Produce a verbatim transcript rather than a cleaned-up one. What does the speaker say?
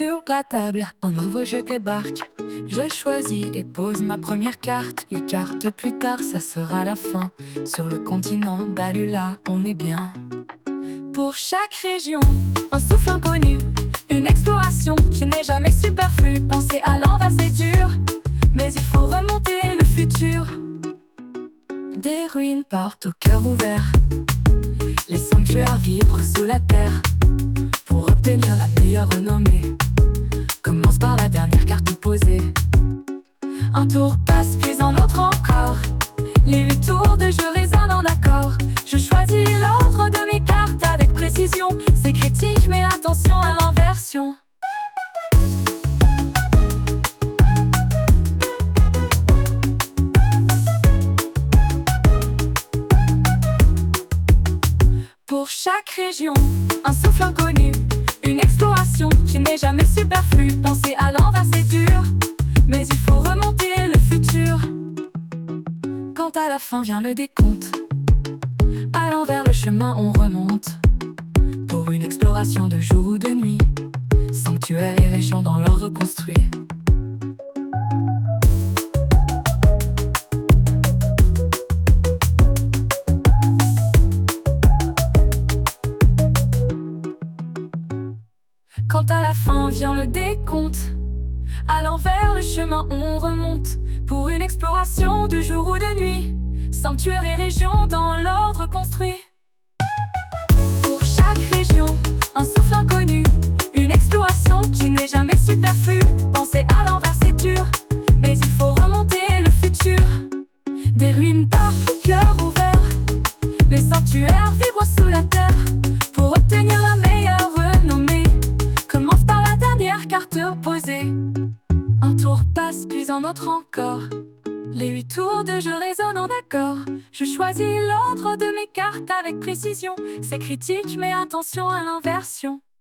sur la table, un nouveau jeu débarque. Je choisis et pose ma première carte. Les cartes plus tard, ça sera la fin. Sur le continent d'Alula, on est bien. Pour chaque région, un souffle inconnu, une exploration qui n'est jamais superflue. Penser à l'envers c'est dur, mais il faut remonter le futur. Des ruines partent au cœur ouvert, les sanctuaires vibrent sous la terre. Pour obtenir la meilleure renommée, commence par la dernière carte posée. Un tour passe puis un autre encore, les huit tours de jeu résonnent en accord. Je choisis l'ordre de mes cartes avec précision. C'est critique mais attention à l'inversion. Pour chaque région, un souffle inconnu, une exploration qui n'est jamais superflue. Penser à l'envers c'est dur, mais il faut remonter le futur. Quand à la fin vient le décompte, à l'envers le chemin on remonte. Pour une exploration de jour ou de nuit, sanctuaires et régions dans l'ordre construit. Quand à la fin vient le décompte, à l'envers le chemin on remonte. Pour une exploration de jour ou de nuit, sanctuaires et régions dans l'ordre construit. Pour chaque région, un souffle inconnu, une exploration qui n'est jamais superflue. Penser à l'envers c'est dur, mais il faut remonter le futur. Des ruines partent au cœur ouvert, les sanctuaires vibrent sous la terre. Pour obtenir la meilleure renommée, commence par la dernière carte opposée. Un tour passe puis un autre encore, les huit tours de jeu résonnent en accord. Je choisis l'ordre de mes cartes avec précision. C'est critique mais attention à l'inversion.